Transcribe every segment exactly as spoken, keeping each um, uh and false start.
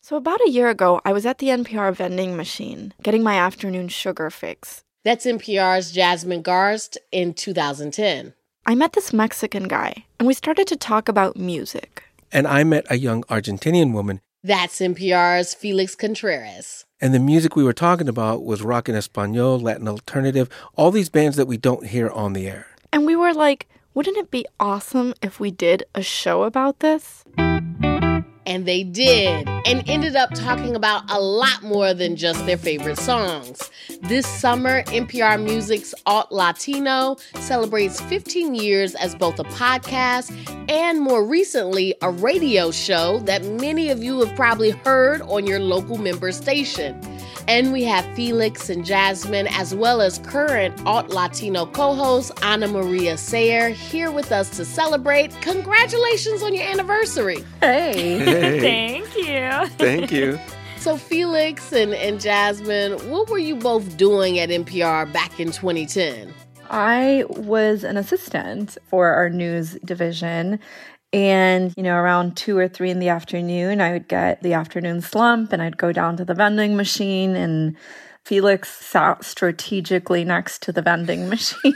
So about a year ago, I was at the N P R vending machine, getting my afternoon sugar fix. That's N P R's Jasmine Garsd in two thousand ten. I met this Mexican guy, and we started to talk about music. And I met a young Argentinian woman. That's N P R's Felix Contreras. And the music we were talking about was rock en español, Latin alternative, all these bands that we don't hear on the air. And we were like, wouldn't it be awesome if we did a show about this? And they did, and ended up talking about a lot more than just their favorite songs. This summer, N P R Music's Alt Latino celebrates fifteen years as both a podcast and, more recently, a radio show that many of you have probably heard on your local member station. And we have Felix and Jasmine, as well as current Alt Latino co-host Ana Maria Sayer, here with us to celebrate. Congratulations on your anniversary. Hey. Hey. Thank you. Thank you. So Felix and, and Jasmine, what were you both doing at N P R back in twenty ten? I was an assistant for our news division. And, you know, around two or three in the afternoon, I would get the afternoon slump and I'd go down to the vending machine, and Felix sat strategically next to the vending machine.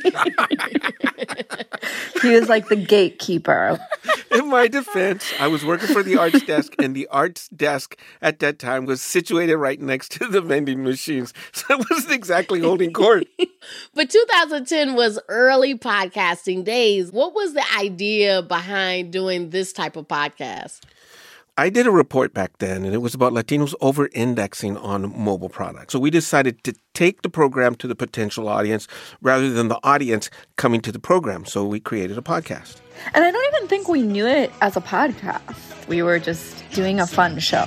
He was like the gatekeeper. In my defense, I was working for the arts desk, and the arts desk at that time was situated right next to the vending machines. So I wasn't exactly holding court. But two thousand ten was early podcasting days. What was the idea behind doing this type of podcast? I did a report back then, and it was about Latinos over-indexing on mobile products. So we decided to take the program to the potential audience rather than the audience coming to the program. So we created a podcast. And I don't even think we knew it as a podcast. We were just doing a fun show.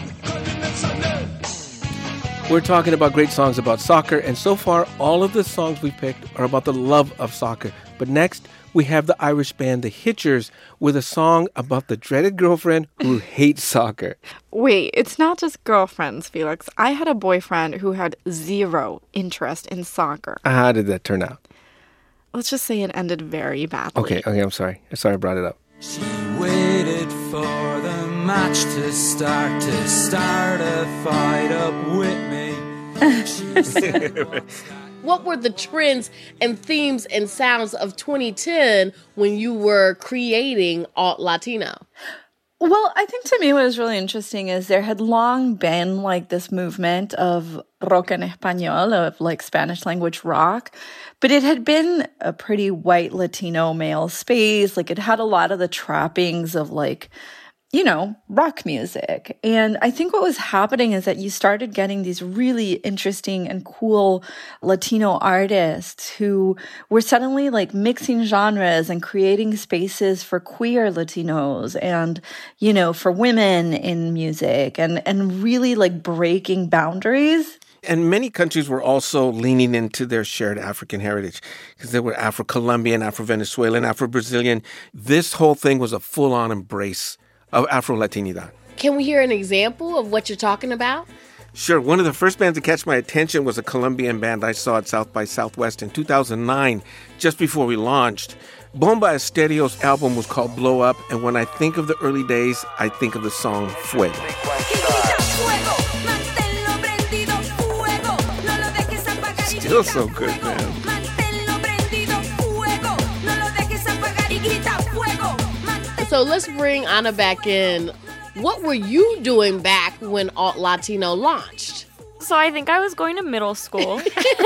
We're talking about great songs about soccer, and so far, all of the songs we picked are about the love of soccer. But next, we have the Irish band The Hitchers with a song about the dreaded girlfriend who hates soccer. Wait, it's not just girlfriends, Felix. I had a boyfriend who had zero interest in soccer. How did that turn out? Let's just say it ended very badly. Okay, okay, I'm sorry. I'm sorry I brought it up. She waited for the match to start, to start a fight up with me. She said, What were the trends and themes and sounds of twenty ten when you were creating Alt Latino? Well, I think to me what was really interesting is there had long been like this movement of rock en español, of like Spanish language rock, but it had been a pretty white Latino male space. Like it had a lot of the trappings of like, you know, rock music. And I think what was happening is that you started getting these really interesting and cool Latino artists who were suddenly like mixing genres and creating spaces for queer Latinos and, you know, for women in music, and, and really like breaking boundaries. And many countries were also leaning into their shared African heritage because there were Afro-Colombian, Afro-Venezuelan, Afro-Brazilian. This whole thing was a full-on embrace of Afro-Latinidad. Can we hear an example of what you're talking about? Sure. One of the first bands to catch my attention was a Colombian band I saw at South by Southwest in two thousand nine, just before we launched. Bomba Estereo's album was called Blow Up, and when I think of the early days, I think of the song Fuego. Still so good, man. So let's bring Ana back in. What were you doing back when Alt Latino launched? So I think I was going to middle school.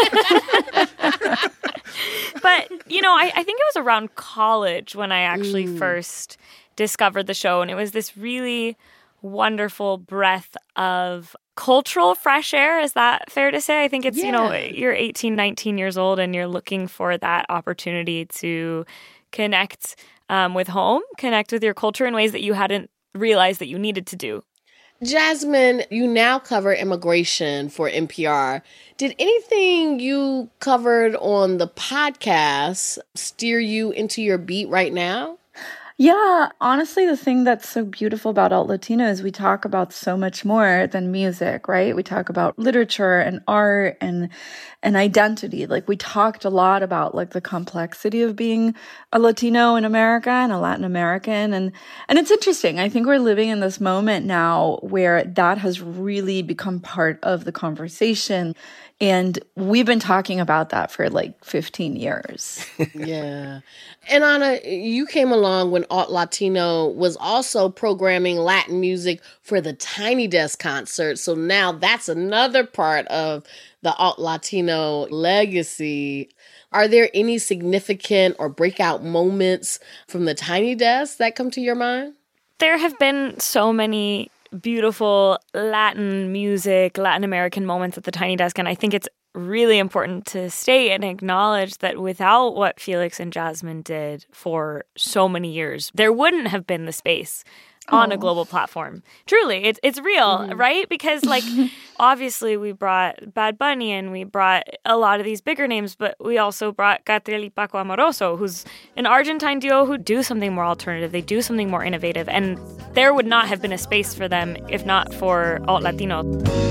But, you know, I, I think it was around college when I actually mm. first discovered the show. And it was this really wonderful breath of cultural fresh air. Is that fair to say? I think it's, yeah. you know, you're eighteen, nineteen years old and you're looking for that opportunity to connect um, with home, connect with your culture in ways that you hadn't realized that you needed to do. Jasmine, you now cover immigration for N P R. Did anything you covered on the podcast steer you into your beat right now? Yeah, honestly, the thing that's so beautiful about Alt Latino is we talk about so much more than music, right? We talk about literature and art and and identity. Like we talked a lot about like the complexity of being a Latino in America and a Latin American. And and it's interesting. I think we're living in this moment now where that has really become part of the conversation. And we've been talking about that for like fifteen years. Yeah. And Ana, you came along when Alt Latino was also programming Latin music for the Tiny Desk concert. So now that's another part of the Alt Latino legacy. Are there any significant or breakout moments from the Tiny Desk that come to your mind? There have been so many beautiful Latin music, Latin American moments at the Tiny Desk. And I think it's really important to state and acknowledge that without what Felix and Jasmine did for so many years, there wouldn't have been the space on oh. a global platform. Truly, it's it's real, mm-hmm. right? Because like, obviously we brought Bad Bunny and we brought a lot of these bigger names, but we also brought Catriel y Paco Amoroso, who's an Argentine duo who do something more alternative. They do something more innovative. And there would not have been a space for them if not for Alt Latino.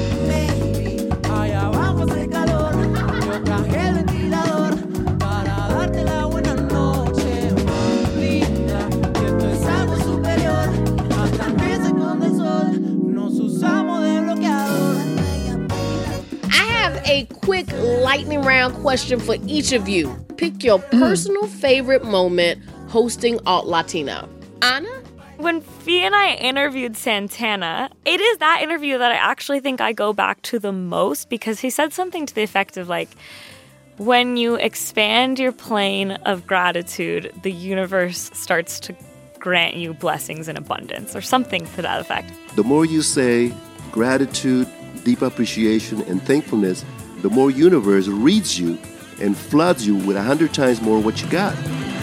A quick lightning round question for each of you. Pick your personal mm. favorite moment hosting Alt Latino. Ana? When Fee and I interviewed Santana, it is that interview that I actually think I go back to the most because he said something to the effect of like, when you expand your plane of gratitude, the universe starts to grant you blessings in abundance or something to that effect. The more you say gratitude, deep appreciation, and thankfulness, the more universe reads you and floods you with a hundred times more what you got.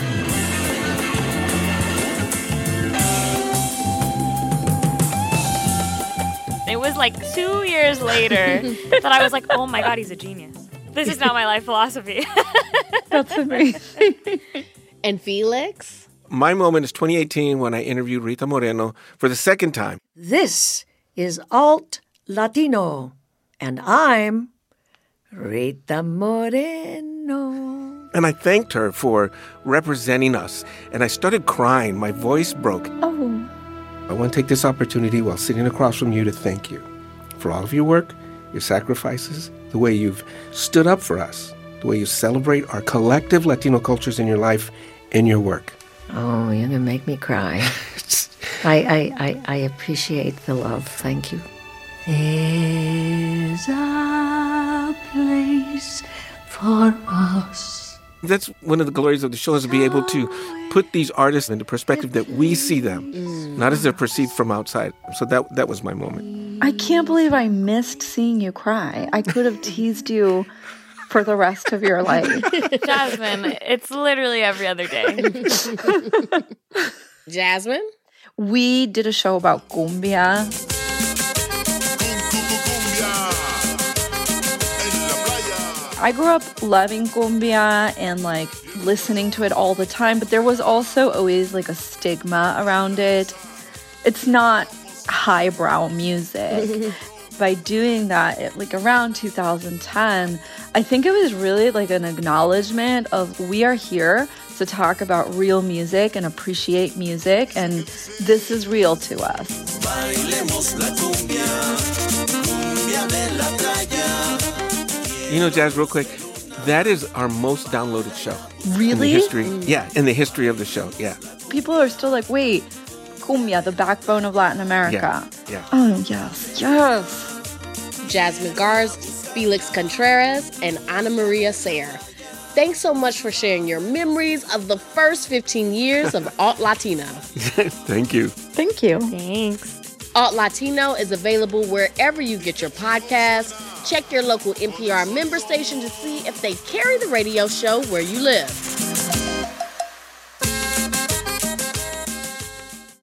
It was like two years later that I was like, oh my God, he's a genius. This is now my life philosophy. That's amazing. And Felix? My moment is twenty eighteen when I interviewed Rita Moreno for the second time. This is Alt Latino, and I'm Rita Moreno. And I thanked her for representing us, and I started crying. My voice broke. Oh. I want to take this opportunity while sitting across from you to thank you for all of your work, your sacrifices, the way you've stood up for us, the way you celebrate our collective Latino cultures in your life and your work. Oh, you're going to make me cry. I, I, I, I appreciate the love. Thank you. There's a place for us. That's one of the glories of the show, is to be able to put these artists into perspective that we see them, mm. not as they're perceived from outside. So that that was my moment. I can't believe I missed seeing you cry. I could have teased you for the rest of your life. Jasmine, it's literally every other day. Jasmine? We did a show about cumbia. I grew up loving cumbia and like listening to it all the time, but there was also always like a stigma around it. It's not highbrow music. By doing that, it, like around two thousand ten, I think it was really like an acknowledgement of we are here to talk about real music and appreciate music, and this is real to us. You know, Jazz, real quick, that is our most downloaded show. Really? In the history, yeah, in the history of the show, yeah. People are still like, wait, cumbia, the backbone of Latin America. Yeah, yeah. Oh, yes, yes. Jasmine Garst, Felix Contreras, and Ana Maria Sayre. Thanks so much for sharing your memories of the first fifteen years of Alt Latino. Thank you. Thank you. Thanks. Alt Latino is available wherever you get your podcasts. Check your local N P R member station to see if they carry the radio show where you live.